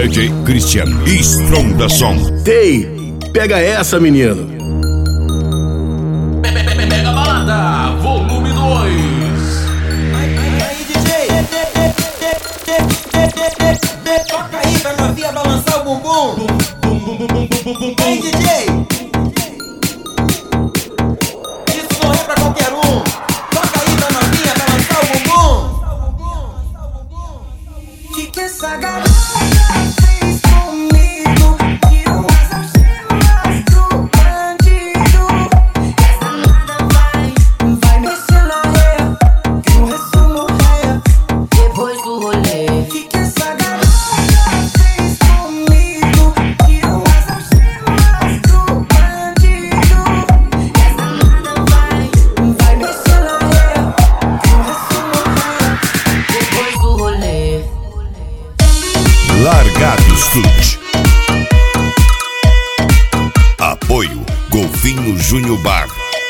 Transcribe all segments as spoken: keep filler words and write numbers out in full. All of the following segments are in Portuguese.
D J Christian Stronda Som. Ei, pega essa, menino. Mega Balada, volume dois. Aí, D J, toca aí pra novinha balançar o bumbum. Aí, D J, isso não é pra qualquer um. Toca aí pra novinha balançar o bumbum. Que que essa garota fez comigo? Tirou as algemas do bandido. Essa nada vai, vai mexer na ré, que o resto morrer depois do rolê. Que que essa garota fez comigo? Tirou as algemas do bandido. Essa nada vai, vai mexer na ré, que o resto morrer depois do rolê. Largados Clutch. Apoio Golfinho Júnior Bar.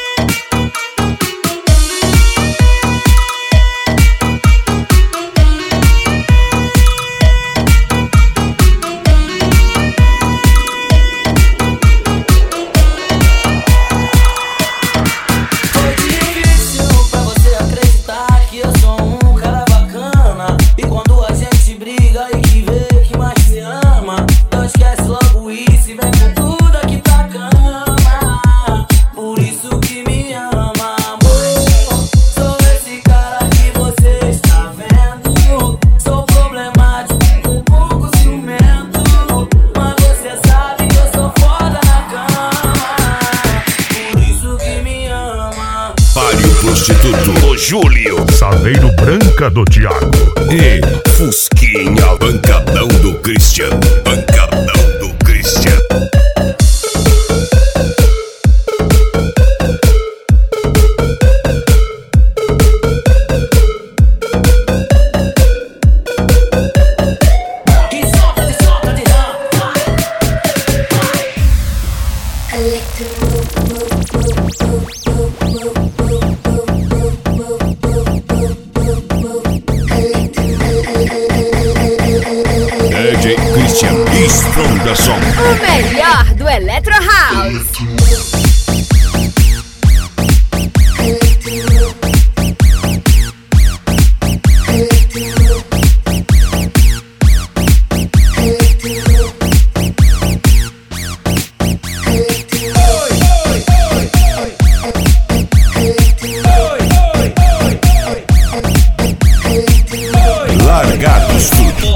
Foi difícil pra você acreditar que eu sou um cara bacana. E quando a gente briga e que vê que mais se ama, então esquece logo isso e vem com tudo aqui pra cama. Por isso que me ama, amor. Sou esse cara que você está vendo. Sou problemático, um pouco ciumento, mas você sabe que eu sou foda na cama. Por isso que me ama. Pare o prostituto, o Júlio. Saveiro Branca do Thiago. E Fusquinha, bancadão do Christian. Bancadão do Christian. E solta, de solta, de rã. D J Christian Stronda Som. O melhor do Electro House. Largados Clutch.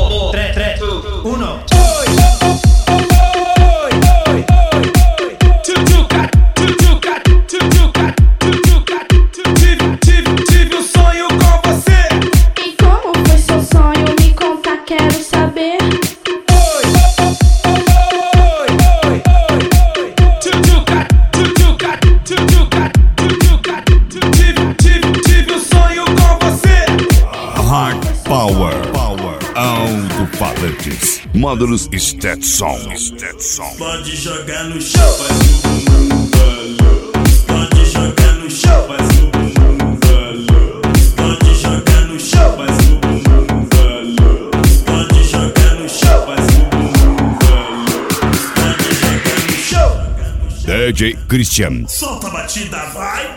Tive um sonho com você. E como foi seu sonho? Me conta, quero saber. Tive um sonho com você. Hard Power. Power. Alto-falantes. Módulos Stetson. Stetson. Pode jogar no chão, faz o bumbum valor. Pode jogar no chão, faz o bumbum valor. Pode jogar no chão, faz o bumbum valor. Pode jogar no chão, faz o bumbum valor. Pode jogar no chão. D J Christian. Solta a batida, vai.